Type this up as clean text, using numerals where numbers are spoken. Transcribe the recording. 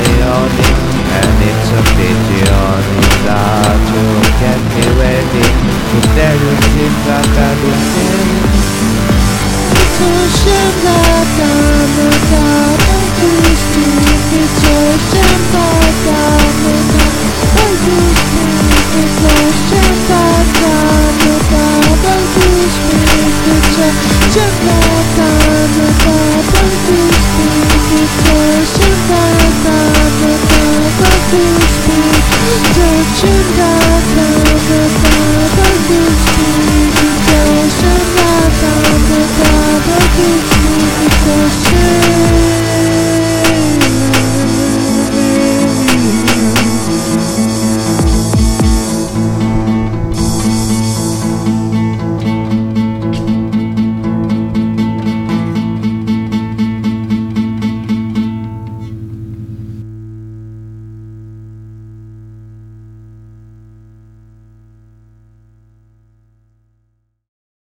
only, and it's a pity only that to get me ready. If there is things that I do say. It's a shame that I'm not up to speak. It's a shame that I'm not up to speak. It's a shame that I'm not up to speak. It's a shame that I'm not up to speak. It's a shame that I'm not up to speak. It's a shame that